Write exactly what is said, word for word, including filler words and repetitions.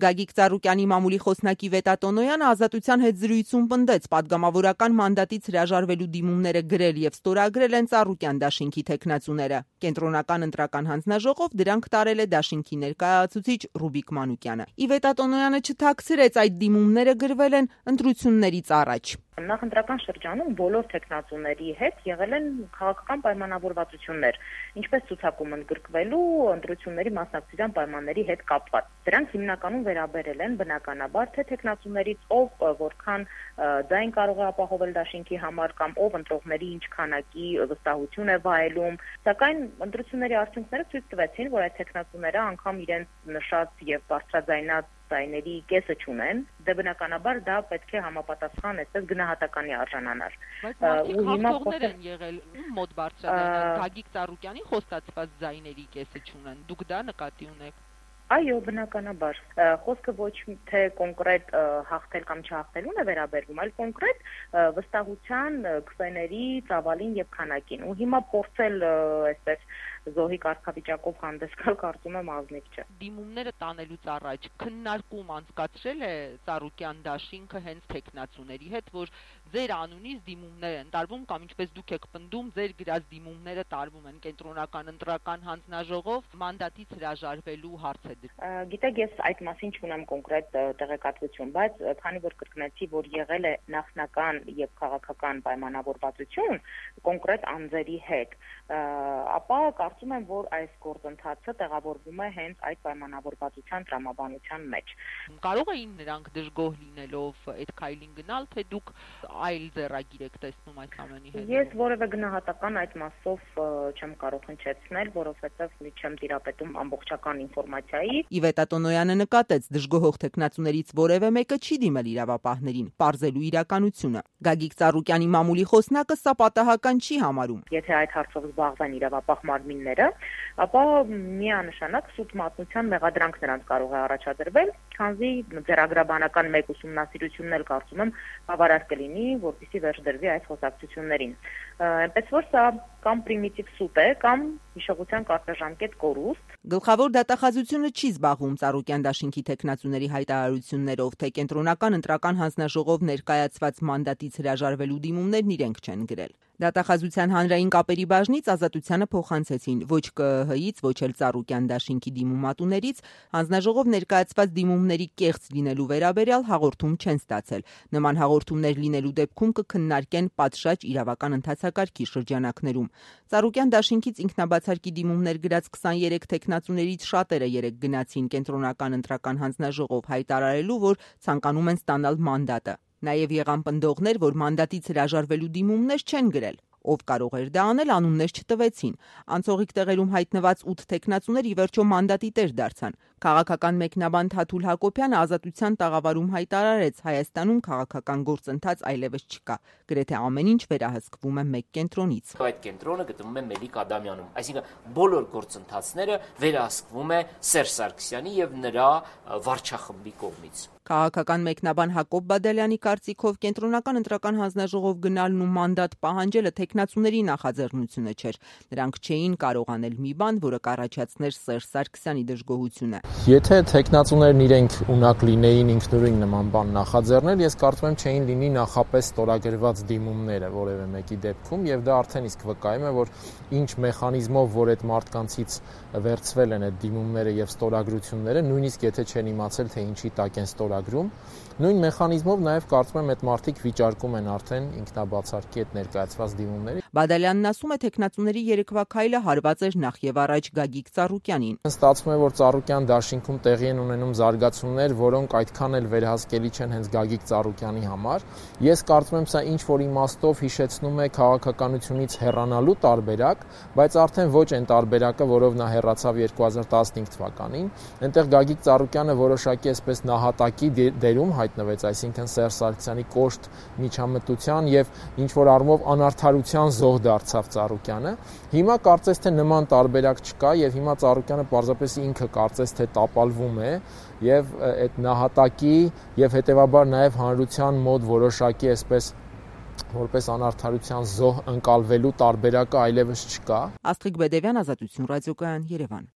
Գագիկ Ծառուկյանի մամուլի խոսնակի Վետա Տոնոյանը Ազատության հետ զրույցում պնդեց պատգամավորական մանդատից հրաժարվելու դիմումները գրել եւ ստորագրել են Ծառուկյան դաշինքի թեկնածուները։ Կենտրոնական ընտրական հանձնաժողով դրանք տարել է դաշինքի ներկայացուցիչ Ռուբիկ Մանուկյանը։ Ի Վետա Տոնոյանը չթաքցրեց այդ դիմումները գրվել են ընտրություններից առաջ։ Նախընտրական շրջանում բոլոր թեկնածուների հետ եղել են քաղաքական պայմանավորվածություններ, ինչպես ցուցակում ընդգրկվելու ընտրությունների մասնակցության պայմանների հետ կապված։ Դրանք հիմնականում վերաբերել են բնականաբար թե թեկնածուներից ով որքան ձայն կարող է ապահովել դաշինքի համար կամ ով ընտրողների ինչ քանակի վստահություն է վայելում, սակայն ընտրությունների արդյունքները ցույց տվեցին, որ այդ թեկնածուները անգամ իրենց նշած եւ բարձրաձայնած ձայների կեսը չունեն, դե բնականաբար դա պետք է համապատասխան այսպես գնահատականի արժանանար։ Բայց հաղթողներ են եղել մոտ բարձրաձայնած Գագիկ Ծառուկյանի խոստացված ձայների կեսը չունեն։ Դուք դա նկատի ունեք։ Այո, բնականաբար, խոսքը ոչ թե կոնկրետ հաղթել կամ չհաղթելուն է վերաբերվում, այլ կոնկրետ վստահության քվեների ծավալին եւ քանակին։ Ու հիմա փորձել այսպես զոհի կարգավիճակով հանդես գալ կարծում եմ ազնիվ չէ։ Դիմումները տանելուց առաջ քննարկում անցկացրել է Ծառուկյան դաշինքը հենց թեկնածուների հետ, որ ձեր անունից դիմումներ են տարվում կամ ինչպես դուք եք պնդում, ձեր գրած դիմումները տարվում են կենտրոնական ընտրական հանձնաժողով մանդատից հրաժարվելու հարց է դրվում։ Գիտեք, ես այդ մասին չունեմ կոնկրետ տեղեկատվություն, բայց քանի որ կրկնեցի, որ եղել է նախնական եւ քաղաքական պայմանավորվածություն կոնկրետ անձերի հետ, ապա կարծում եմ, որ այս գործընթացը տեղավորվում է հենց այդ պայմանավորվածության տրամաբանության մեջ։ Կարող էին նրանք դժգոհ լինելով այդ քայլին գնալ, թե դուք այլ ձեռագիր եք տեսնում այս ամենի հետ։ Ես որևէ գնահատական այդ մասով չեմ կարող հնչեցնել, որովհետև մի չեմ տիրապետում ամբողջական ինֆորմացիայի։ Ի Վետա Տոնոյանը նկատեց դժգոհող թեկնածուներից որևէ մեկը չի դիմել իրավապահներին, պարզելու իրականությունը։ Գագիկ Ծառուկյանի մամուլի խոսնակը սա պատահական չի համարում։ Եթե այդ հարցով զբաղվեն իրավապահ մարմինները, ապա միանշանակ սուտ մատնության մեղադրանք նրանց կարող է առաջադրվել, քանզի ձեռագրաբանական մեկ ուսումնասիրությունն էլ կարծում եմ բավարար կլինի, որպեսզի վերջ դրվի այս խոսակցություններին։ Այնպես որ սա կամ պրիմիտիվ սուտ է, կամ հիշողության կարճաժամկետ կորուստ։ Գլխավոր դատախազությունը չի զբաղվում Ծառուկյան դաշինքի թեկնածուների հայտարարություններով, թե կենտրոնական ընտրական հանձնաժողով ներկայացված մանդատից հրաժարվելու դիմումներն իրենք չեն գրել։ Դատախազության հանրային կապերի բաժնից Ազատությանը փոխանցեցին ոչ Կ Ը Հ-ից, ոչ էլ Ծառուկյան դաշինքի դիմումատուներից հանձնաժողով ներկայացված դիմումների կեղծ լինելու վերաբերյալ հաղորդում չեն ստացել։ Նման հաղորդումներ լինելու դեպքում կքննարկեն պատշաճ իրավական ընթացակարգի շրջանակներում։ Ծառուկյան դաշինքից ինքնաբացարկի դիմումներ գրած քսաներեք թեկնածուներից շատերը երեկ գնացին կենտրոնական ընտրական հանձնաժողով հայտարարելու, որ ցանկանում են ստանալ մանդատը։ Նաև եղան պնդողներ, որ մանդատից հրաժարվելու դիմումներ չեն գրել։ Ով կարող էր դա անել, անուններ չտվեցին։ Անցողիկ տեղերում հայտնված ութ թեկնածուներ ի վերջո մանդատի տեր դարձան։ Քաղաքական մեկնաբան Թաթուլ Հակոբյանը Ազատության տաղավարում հայտարարեց, Հայաստանում քաղաքական գործընթաց այլևս չկա։ Գրեթե ամեն ինչ վերահսկվում է մեկ կենտրոնից։ Այդ կենտրոնը գտնվում է Մելիք Ադամյանում, այսինքն բոլոր գործընթացները վերահսկվում է Սերժ Սարգսյանի եւ նրա վարչախմբի կողմից։ Քաղաքական մեկնաբան Հակոբ Բադալյանի կարծիքով կենտրոնական ընտրական հանձնաժողով գնալն ու մանդատ պահանջելը թեկնածուների նախաձեռնությունը չէր։ Նրանք չէին կարող անել մի բան, որը կառաջացներ Սերժ Սարգսյանի դժգոհությունը։ Եթե թեկնածուներն իրենք ունակ լինեին ինքնուրույն նման բան նախաձեռնել, ես կարծում եմ չէին լինի նախապես ստորագրված դիմումները որևէ մեկի դեպքում, եւ դա արդեն իսկ վկայում է, որ ինչ մեխանիզմով, որ այդ մարդկանցից վերցվել են այդ դիմումները եւ ստորագրությունները, նույնիսկ եթե չեն իմացել, թե ինչի տակ են ստորագրում, նույն մեխանիզմով նաև կարծում եմ այդ մարդիկ վիճարկում են արդեն ինքնաբացարկի այդ ներկայացված դիմումների։ Բադալյանն ասում է, թեկնածուների երեկվա քայլը հարված էր նախ եւ առաջ Գագիկ Ծառուկյանին։ Ստացվում է, որ Ծառուկյան դաշինքում տեղի են ունենում զարգացումներ, որոնք այդքան էլ վերահսկելի չեն հենց Գագիկ Ծառուկյանի համար։ Ես կարծում եմ, սա ինչ որ իմաստով հիշեցնում է քաղաքականությունից հեռանալու տարբերակ, բայց արդեն ոչ այն տարբերակը, որով նա հեռացավ երկու հազար տասնհինգ թվականին։ Այնտեղ Գագիկ Ծառուկյանը որոշակի այսպես նահատակի դերում հայտնվեց, այսինքն Սերժ Սարգսյանի կոշտ միջամտության եւ ինչ որ առումով անարդարության զոհ դարձավ Ծառուկյանը։ Հիմա կարծես թե նման տարբերակ չկա եւ հիմա Ծառուկյանը պարզապես ինքը կարծես թե տապալվում է եւ այդ նահատակի եւ հետեւաբար նաեւ հանրության մոտ որոշակի այսպես որպես անարդարության զոհ ընկալվելու տարբերակը այլևս չկա։ Աստղիկ Բեդևյան, Ազատություն ռադիոկայան, Երևան։